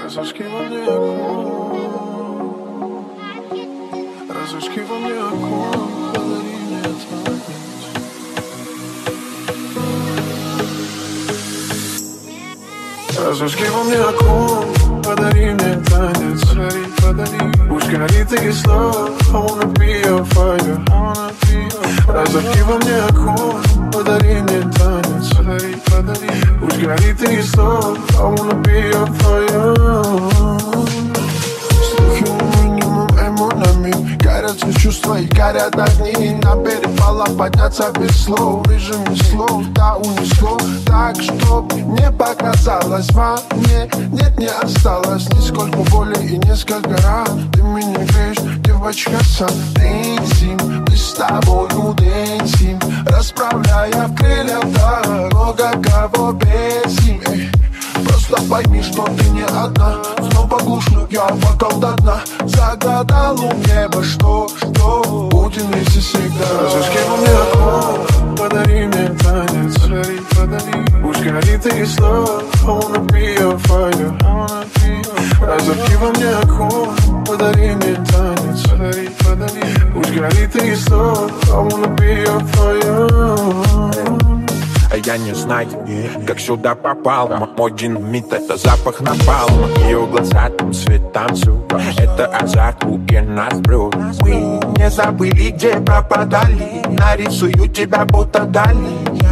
Зажги во мне огонь, разожги во мне огонь, подари мне танец. Разожги во мне огонь, подари мне танец. Подари, пусть горит и снова. I wanna be your fire, разожги во мне огонь, подари мне танец. Подари, пусть горит и снова. I wanna be your fire. Слухи минимум эмонами, горят все чувства и горят огни. На перепалах подняться без слов, в режиме слов, да унесло. Так, чтоб не показалось во мне, нет, не осталось нисколько боли и несколько ран. Ты меня греешь, девочка, сам дэнсим, мы с тобою дэнсим, расправляя в крыльях так много кого бесим. Просто пойми, что ты не одна. Снова глушу я бокал до дна. Загадал у неба, что будем вместе всегда. Разожги во мне огонь, подари мне танец. Подари, пусть горит и снова. I wanna be your fire, разожги во мне огонь, подари мне танец. Подари, пусть горит и снова. I wanna be your fire. А я не знаю, как сюда попал. Мой динамит — это запах напалма. Ее глаза там свет танцуют. Это азарт, руки нас брют. Мы не забыли, где пропадали. Нарисую тебя, будто дали.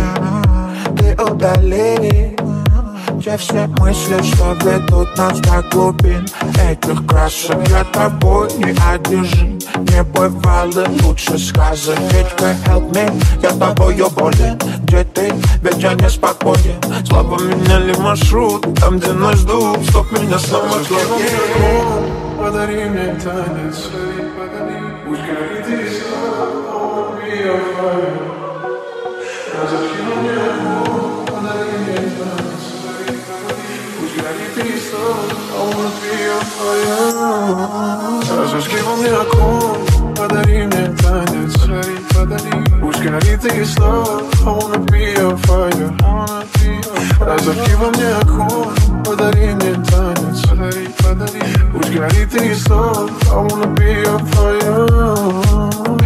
Ты удали. Где все мысли, что ведут нас до глубин этих красок. Я тобой не одержим. Не бывало лучше сказок. Ветка, help me, я тобою болен. Где ты? Ведь я неспокоен. Слабо меняли маршрут, там, где нас ждут. Стоп, меня снова клонит. Подари мне танец. Пусть горит и снова. I wanna be your fire. Разожги во мне огонь, подари мне танец. Пусть горит и снова. I wanna be your fire. Разожги во мне огонь, подари мне танец. Подари, пусть горит и снова. I wanna be your fire. Разожги во мне огонь, подари мне танец. Подари, пусть горит и снова. I wanna be your fire.